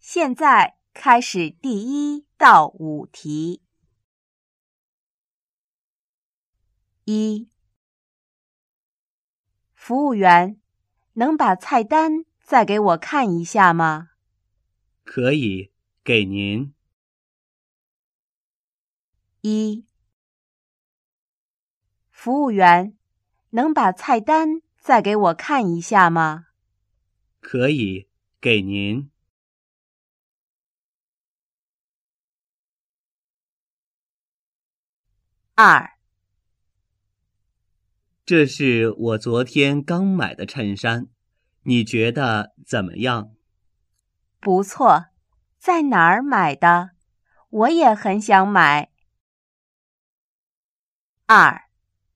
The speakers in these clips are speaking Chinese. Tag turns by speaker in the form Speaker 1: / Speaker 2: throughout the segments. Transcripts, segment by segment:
Speaker 1: 现在开始第1到5题。1. 服务员，能把菜单再给我看一下吗？
Speaker 2: 可以，给您。
Speaker 1: 1. 服务员，能把菜单再给我看一下吗？
Speaker 2: 可以，给您。
Speaker 1: 2.
Speaker 2: 这是我昨天刚买的衬衫，你觉得怎么样？
Speaker 1: 不错，在哪儿买的？我也很想买。2.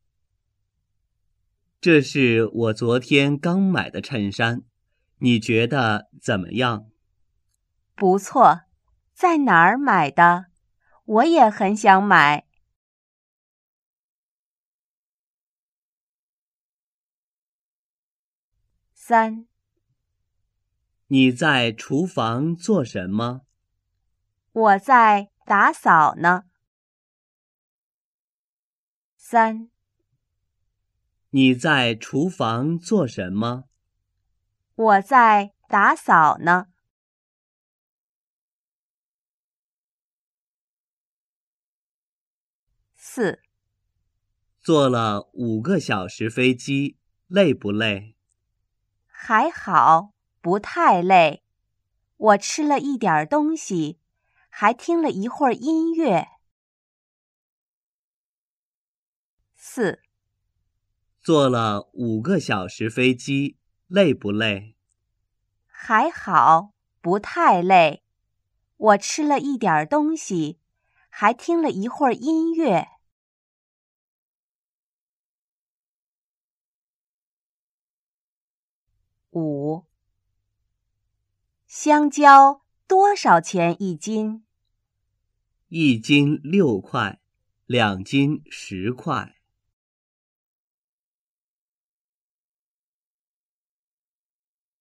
Speaker 2: 这是我昨天刚买的衬衫，你觉得怎么样？
Speaker 1: 不错，在哪儿买的？我也很想买。3.
Speaker 2: 你在厨房做什么？
Speaker 1: 我在打扫呢。3.
Speaker 2: 你在厨房做什么？
Speaker 1: 我在打扫呢。4.
Speaker 2: 坐了5个小时飞机，累不累？
Speaker 1: 还好，不太累。我吃了一点东西，还听了一会儿音乐。4.
Speaker 2: 坐了5个小时飞机，累不累？
Speaker 1: 还好，不太累。我吃了一点东西，还听了一会儿音乐。5. 香蕉多少钱一斤？
Speaker 2: 1斤6块，2斤10块。